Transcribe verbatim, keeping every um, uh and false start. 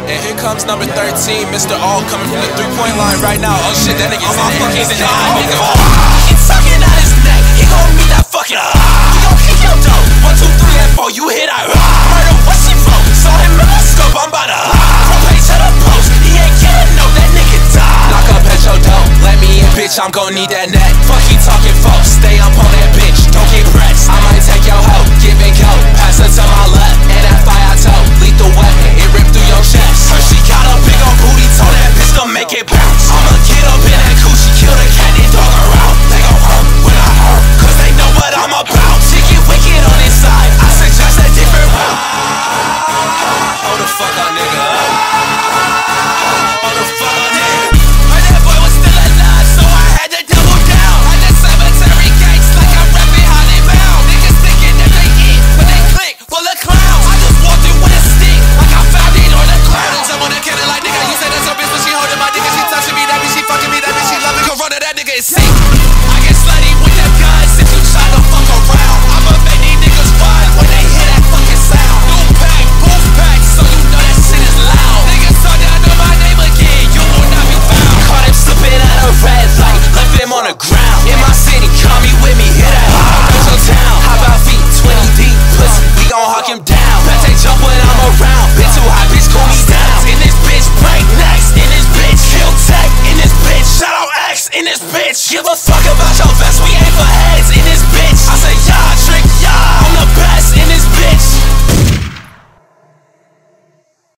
And here comes number thirteen, Mister All coming from the three-point line right now. Oh shit, that nigga's in there. He's in there. He's sucking out his neck. He gon' meet that fucking We gon' kick your dough. One, two, three, and four. You hit that murder. What she for? Saw him in my scope. I'm about to from page to the post. He ain't getting no. That nigga die. Lock up at your door. Let me in, bitch. I'm gon' need that net. Fuck you talking, folks. Stay up on that bitch. Don't get pressed. I might take your hoe. Give and go. Pass her to my left. And that fire toe. Lethal weapon. It ripped through your chest. Her, she got a big ol' booty. Told that bitch to make it bounce. I'ma get up in that coochie. Kill the cat and dog her out. They gon' hurt when I hurt. Cause they know what I'm about. She get wicked on this side. I suggest a different route. Hold the fuck up, nigga. Hold the fuck up, nigga. Heard that boy was still alive, so I had to double down. Had the cemetery gates like I'm rapping Holly Bound. Niggas thinking that they eat, but they click full of clowns. I just walked in with a stick, like I found it on the ground. Jump on the cannon like nigga, you say that's your bitch, but she holding my dick and she touching me. That bitch, she fucking me. That bitch, she loving Corona. That nigga is sick. I get slutty with them guns if you try to fuck around. I'ma make these niggas run when they hear that fucking sound. New pack, booth pack, so you know that shit is loud. Niggas talk down to my name again, you will not be found. Caught him slipping out of red light, left him on the ground. In my city, call me with me, hit that hard out your town. How about feet, twenty deep, pussy, we gon' hawk him down. Bet they jump when I'm around, bitch too high, bitch cool me down. In this bitch, break next, in this bitch, kill tech, in this bitch, shout out X, in this bitch. Give a fuck about your vest.